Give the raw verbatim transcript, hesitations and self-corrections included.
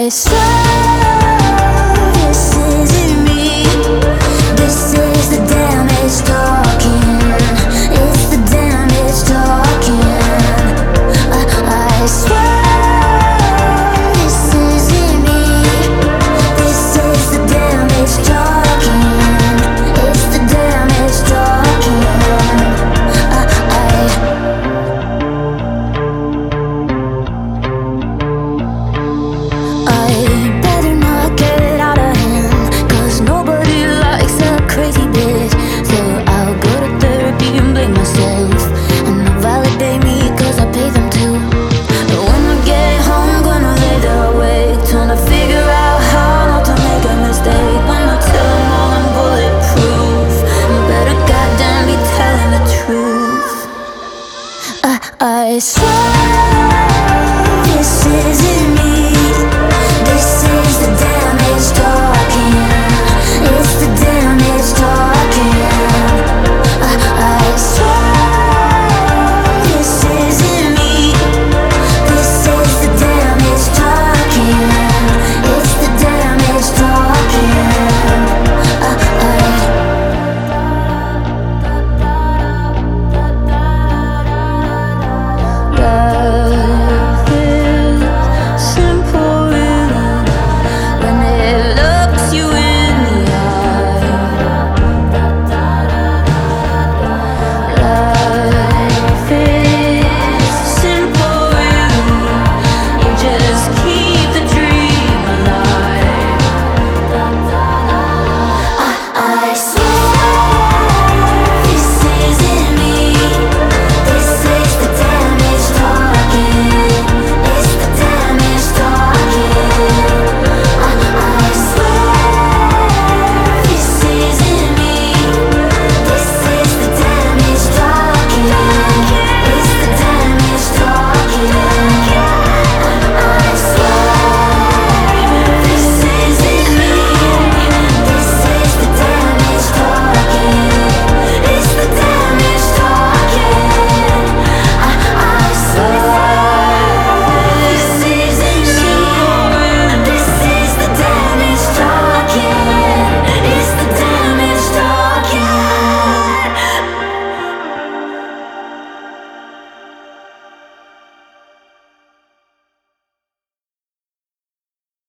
I swear this isn't me. This is the damage talking. It's the damage talking. I, I swear this isn't me. This is the damage talking. It's the damage talking. I, I I better not get out of hand, 'cause nobody likes a crazy bitch. So I'll go to therapy and blame myself, and they'll validate me 'cause I pay them too. But when I get home, gonna lay there awake, trying to figure out how not to make a mistake. When I tell them all I'm bulletproof, you better goddamn be telling the truth. I, I swear